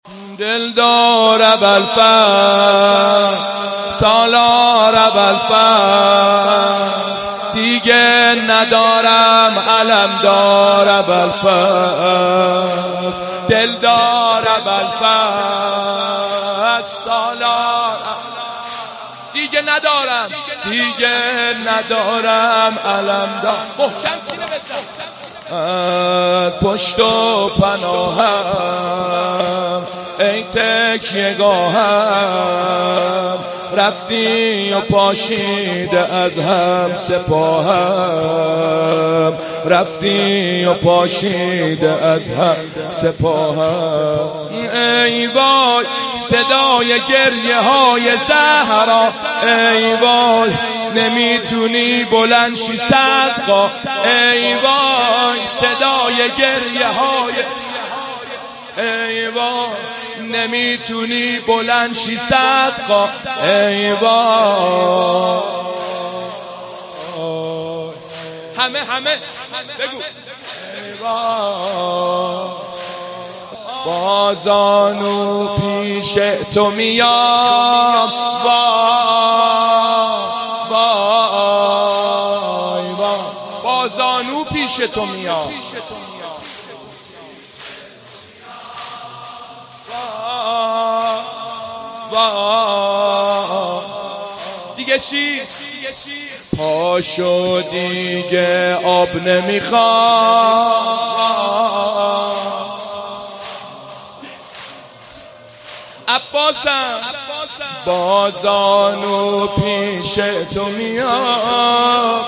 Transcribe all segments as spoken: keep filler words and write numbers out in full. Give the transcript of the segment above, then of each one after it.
دلدار ابوالفضل سالار ابوالفضل دیگه ندارم علمدار ابوالفضل دلدار ابوالفضل سالار دیگه ندارم دیگه ندارم علمدار محکم سینه بزن پشت و پناهم ای تکیه گاهم رفتی و پاشیده از هم سپاهم رفتی و پاشیده از هم سپاهم ای وای صدای گریه های زهرا ای وای نمیتونی بلند شی صدقا ای وای صدای گریه های ای وای نمیتونی بلند شی صدقا ای وای همه همه بگو ای وای بازانو پیش تو میام وای وای وای بازانو پیش تو میام دیگه چی؟ پاشو دیگه آب نمیخوام عباسم بازانو پیش تو میام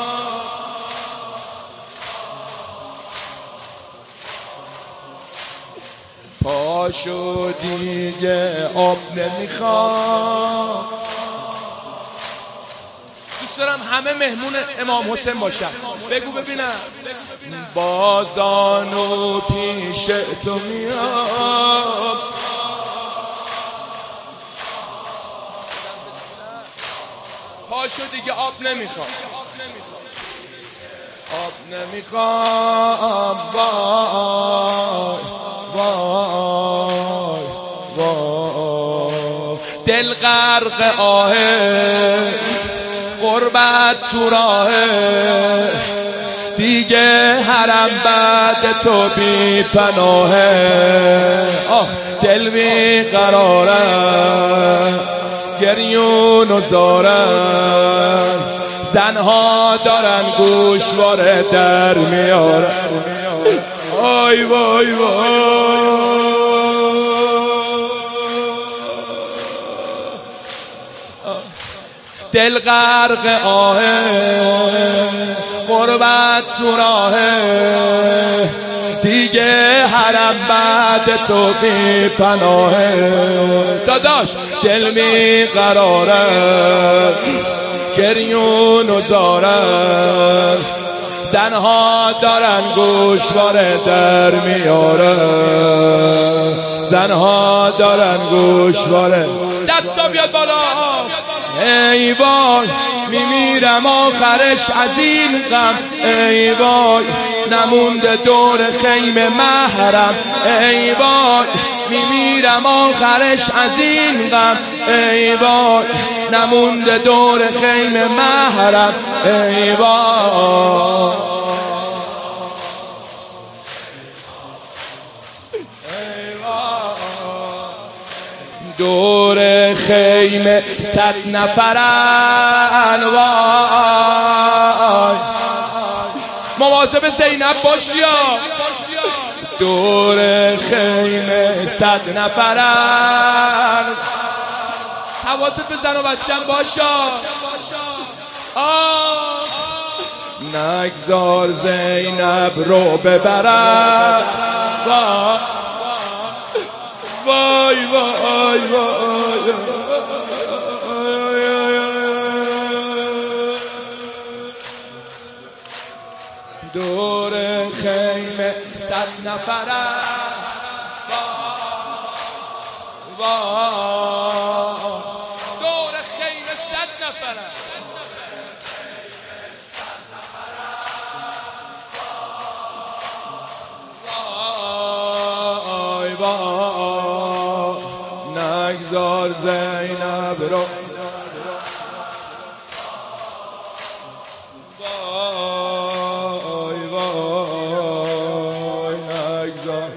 پاشو دیگه آب نمیخوام دوست دارم همه مهمون امام حسین باشن بگو ببینم بازانو پیش تو میام پاشو دیگه آب نمیخوام آب نمیخوام وای وای وای دل غرق آهه غربت تو راهه دیگه حرم بعد تو بی پناهه آه دل بی قراره گریون و زارن زنها دارن گوشواره در میارن آی وای وای دل غرق آهه غربت تو راهه دیگه حرم بعد تو بی پناهه داداش دل می قراره گریون و زارن زنها دارن گوشواره در میارن زنها دارن گوشواره دستا بیاد بالا ای وای میمیرم آخرش از این غم ای وای نمونده دور خیمه محرم ای وای میمیرم آخرش از این غم ای وای نمونده دور خیمه محرم ای وای دور خیمه صد نفرن وای مواظب زینب باشیا دور خیمه صد نفرن حواست به زن و بچه‌م باشا آه نگذار زینب رو ببرن وای وای وای دور خیمه صد نفره دور خیمه صد نفره وای وای نگذار زینب رو وای وای نگذار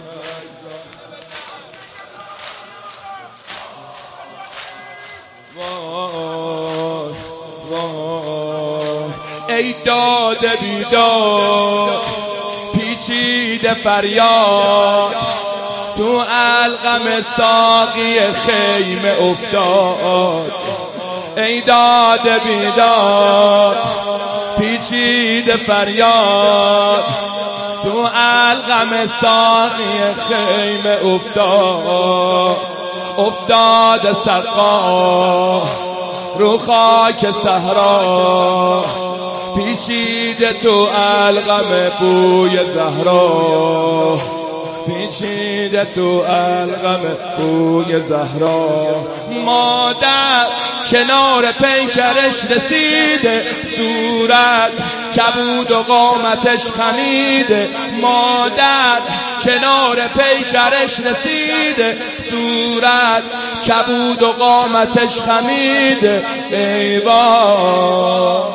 وای وای ای داده بیداد پیچیده فریاد تو علقم ساقی خیمه افتاد ای داده بیداد پیچیده فریاد تو علقم ساقی خیمه افتاد افتاد سقا رو خاک صحرا پیچیده تو علقم بوی زهرا پیچیده تو علقم بوی زهرا مادر کنار پیکرش رسیده صورت کبود و قامتش خمیده مادر کنار پیکرش رسیده صورت کبود و قامتش خمیده ای وای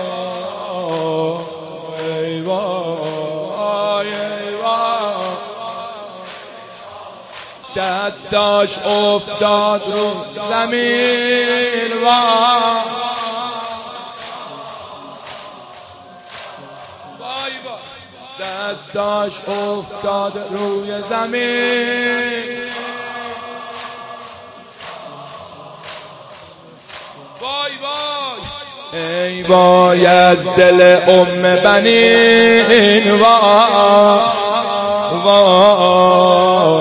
ای وای ای وای دستاش افتاد رو زمین وای دستاش افتاد روی زمین وای وای ای وای از دل ام بنین وای وای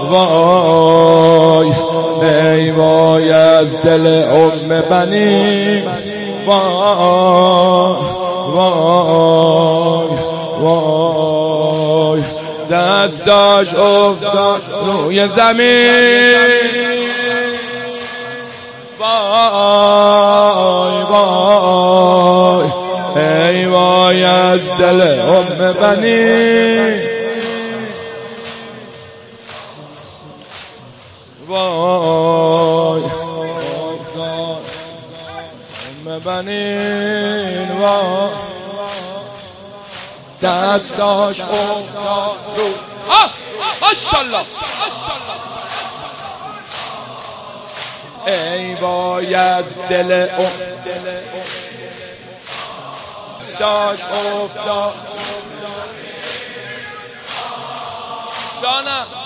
وای ای وای از دل ام بنین وای وای وای دستاش افتاد روی زمین وای وای ای وای از دل ام بنی وای ام بنین وای دستاش افتاد رو آه ماشاءالله ای وای از دل ام دستاش افتاد جانم